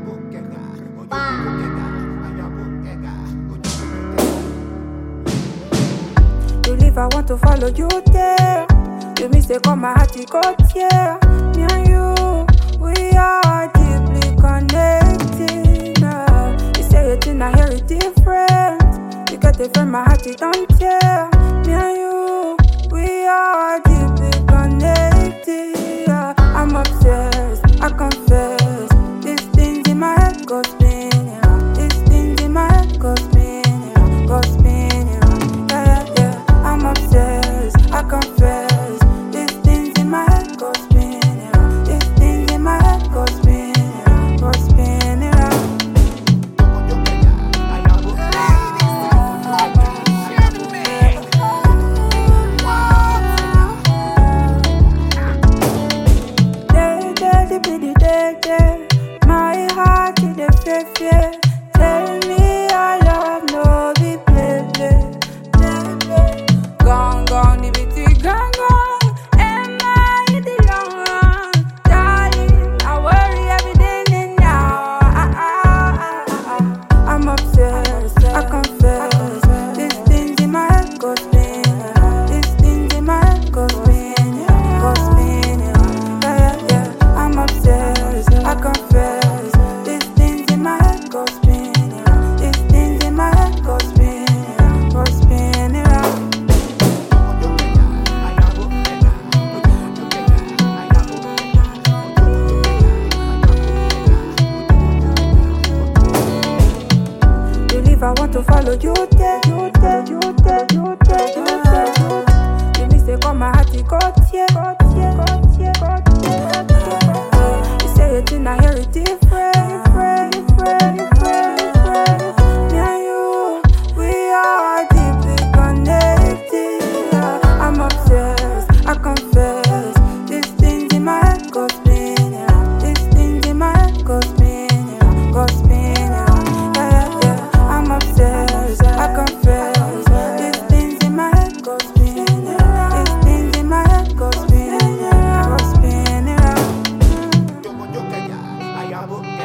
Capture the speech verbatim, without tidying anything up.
You leave, I want to follow you there. You mistake on my heart, it got here. Me and you, we are deeply connected now. You say it in a hear it different. You get it from my heart, it don't care. Me and you, we are deeply connected. Yeah. I'm obsessed, I confess. These things in my head go spinning. Yeah. These things in my head go spinning. Yeah. Go spinning. Yeah, yeah, yeah. I'm obsessed, I confess. These things in my head go spinning. Yeah. These things in my head go spinning. Yeah. Go spinning. Yeah. My heart is a fear. Tell me I love no be play play play play. Gone gone the bitty gone gone. Am I in the long run, darling? I worry every day and now. Ah, ah, ah, ah, ah. I'm obsessed, I confess. These things in my head go spinning. These things in my head go spinning, go spinning. Yeah, yeah, yeah. I'm obsessed, I confess. These things in my head go spinning. These things in my head go spinning, go spinning. You leave, I want to follow you there. You there, you there, you there, you there, you there. You mistake on my heart, it got here, got here, got here, got here, got here. You say it and I hear it different, different, different, different, different. Me and you, we are deeply connected. Yeah. I'm obsessed, I confess. These things in my head go spinning. Yeah. These things in my head go spinning, yeah. Go spinning. Yeah, yeah, yeah. I'm obsessed, I confess. These things in my head go spinning. Yeah. These things in my head go spinning, yeah. Go spinning. Yeah.